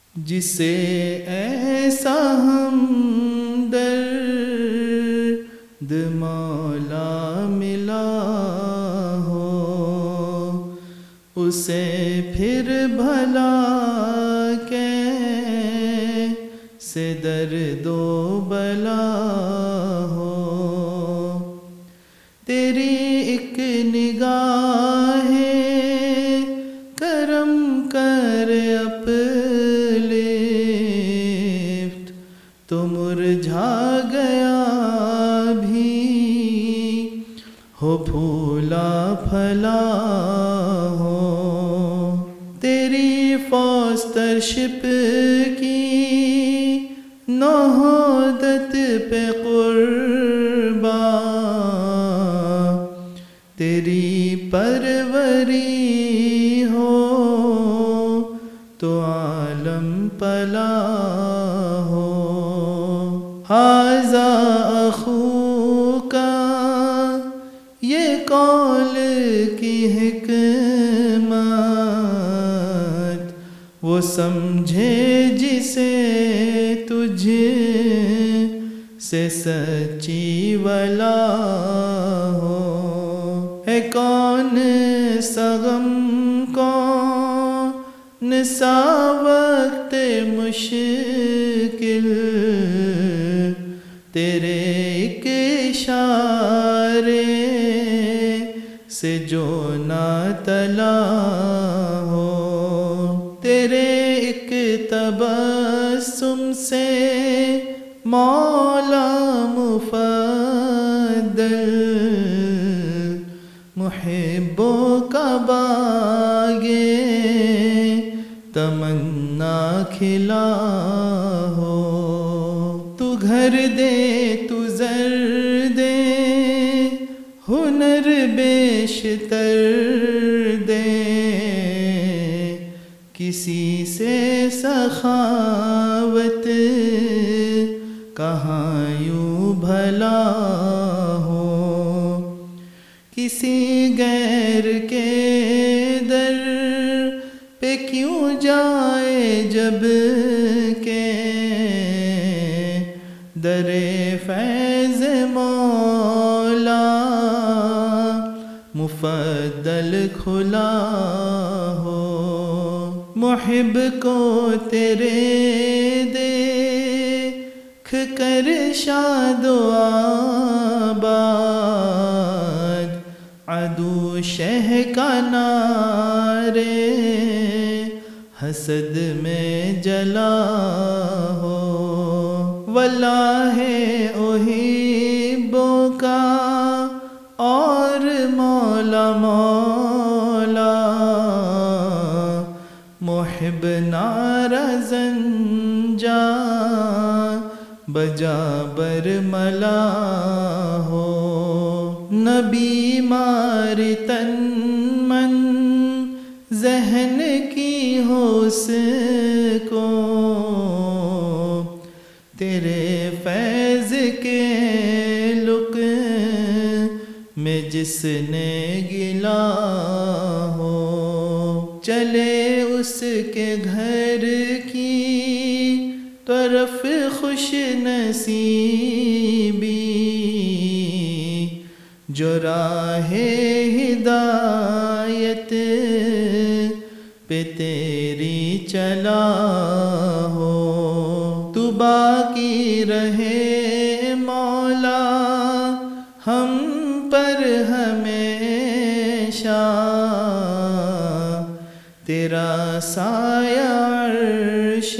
جسے ایسا ہمدرد مولا ملا ہو، اسے پھر بھلا کیسے درد و بلا ہو۔ تیری ایک نگاہ کرم کر اپلفٹ تو مرجھا گیا بھی ہو پھولا پھلا ہو۔ تیری فوسترشپ کی نہضت پہ قربان، تیری پروری ہو تو عالم پلا ہو۔ ھذا اخوک، یہ قول کی حکمت وہ سمجھے جسے تجھ سے سچی ولا ہو۔ ہے کون سا غم، کون سا وقت مشکل، تیرے ایک اشارے سے جو نہ تلا ہو۔ تیرے ایک تبسم سے مولا مفضل محبوں کا باغ تمنا کھلا ہو۔ تو گھر دے، تو زر دے، ہنر بیشتر دے، کسی سے سخاوت کہاں یوں بھلا ہو۔ کسی غیر کے در پہ کیوں جائے جب کہ در فیض مولا مفضل کھلا ہو۔ محب کو تیرے دیکھ کر شاد و آباد، عدو شہ کا نعرے حسد میں جلا ہو۔ واللہ احبک اور مولا مولا، محب نعرہ زنجا بجا برملا ہو۔ نبی مار تن من ذہن کی ہوس کو، تیرے فیض کے لک میں جس نے گلا ہو۔ چلے اس کے گھر کی طرف خوش نصیبی، جو راہ ہدایت پہ تیری چلا ہو۔ تو باقی رہے مولا ہم پر ہمیشہ، تیرا سایہ عرش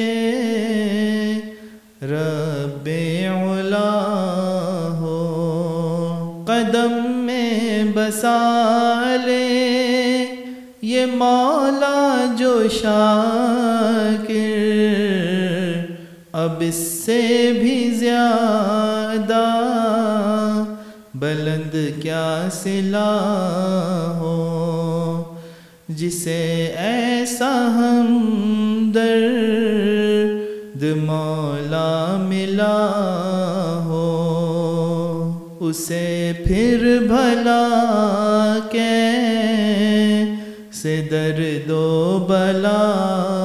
رب علا ہو۔ قدم میں بسا لے یہ مولا جو شاکر، اب اس سے بھی زیادہ بلند کیا صلہ ہو۔ جسے ایسا ہمدرد مولا ملا ہو، اسے پھر بھلا کیسے درد و بلا